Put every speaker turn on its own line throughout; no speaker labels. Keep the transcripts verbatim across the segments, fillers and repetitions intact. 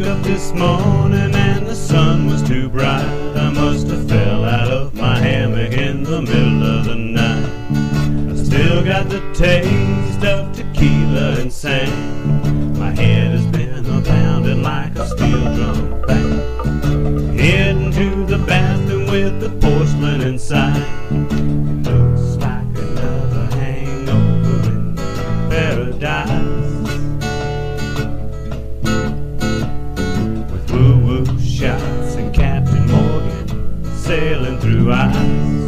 up this morning and the sun was too bright. I must have fell out of my hammock in the middle of the night. I still got the taste of tequila and sand. My head has been pounding like a steel drum band. Heading to the bathroom with the porcelain inside. It looks like another hangover in paradise. With woo-woo shots and Captain Morgan sailing through ice.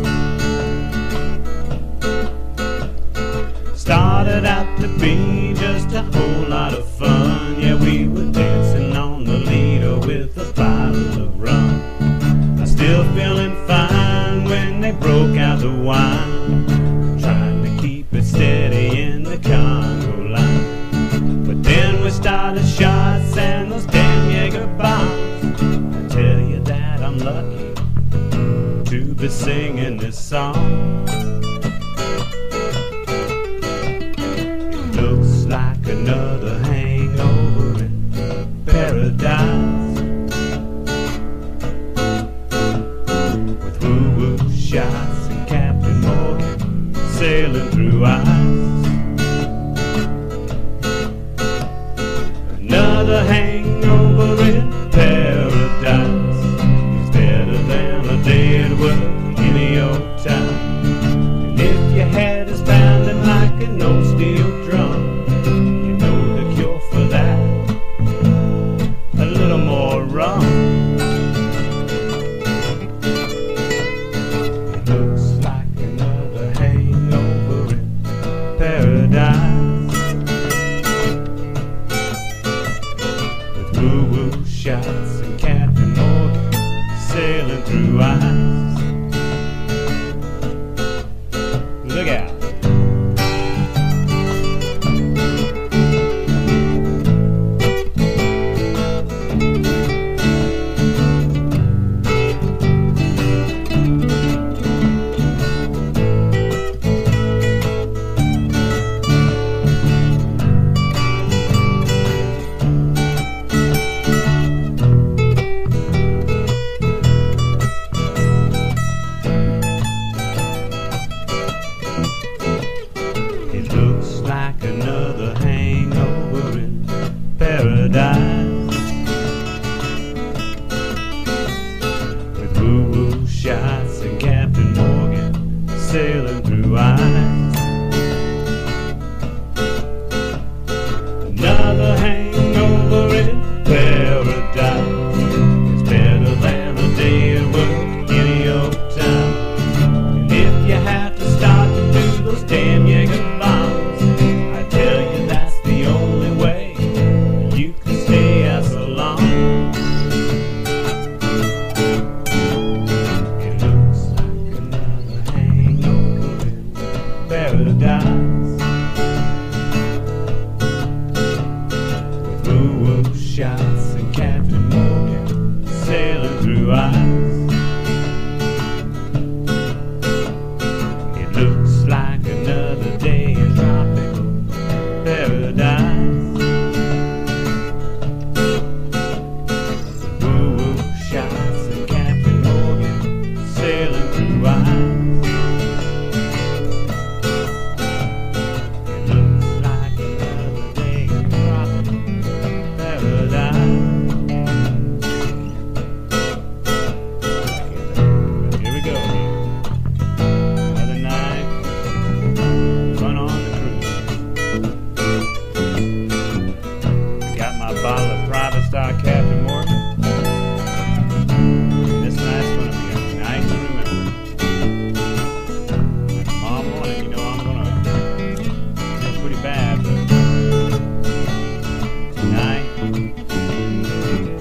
Started out to be just a whole lot of fun. Yeah, we were dancing on the Lido with a bottle of rum. I'm still feeling fine when they broke out the wine. Trying to keep it steady in the Congo line. But then we started shots and those damn Jaeger bombs. I tell you that I'm lucky to be singing this song. Looks like another hangover in paradise. With woo-woo shots and Captain Morgan sailing through ice. Another hangover in paradise is better than a day at work any old time. And if your head is pounding like an old steel drum, you know the cure for that, a little more rum. It looks like another hangover in paradise. With woo-woo shots and